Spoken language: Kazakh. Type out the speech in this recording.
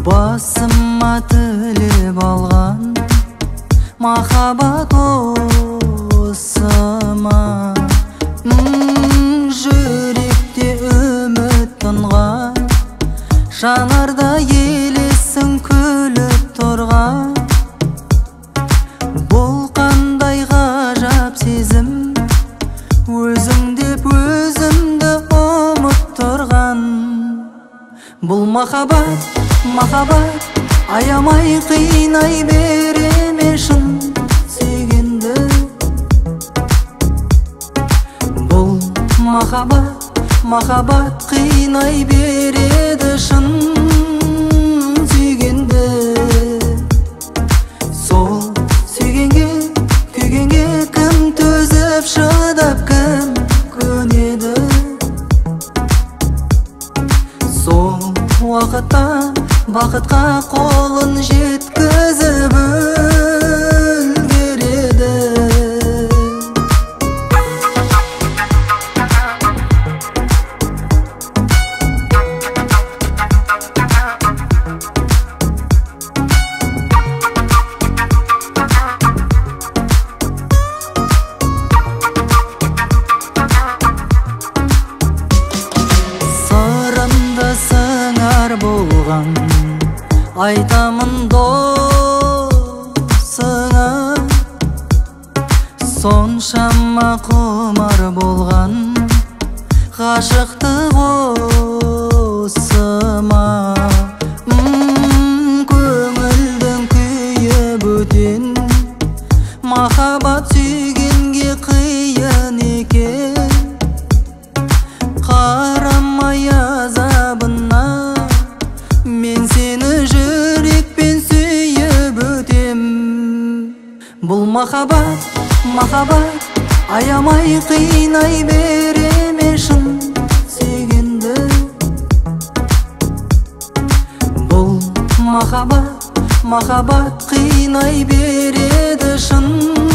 басыма тілеп алған махаббат осы ма? Жүректе үміт тұнған, жанарда елесің күліп тұрған. Бұл қандай ғажап сезім, өзің деп өзімді ұмыттырған. Бұл махаббат, махаббат, аямай қинай береме шын сүйгенді. Бұл махаббат, махаббат қинай береді шын сүйгенді. Сол сүйгенге, күйгенге кім төзіп шыдап кім көнеді? Сол уақытта бақытқа қолын жеткізіп үлгереді. Сырымды сыңар болған айтамын досыңа, соншама құмар болған ғашықтық осы ма? Көңілдің күйі бөтен, махаббат сүйгенге қиын екен. Қарамай азабына, мен сені жүрекпен сүйіп өтем. Бұл махаббат, махаббат, аямай қинай береме шын сүйгенді. Бұл махаббат, махаббат қинай береді шын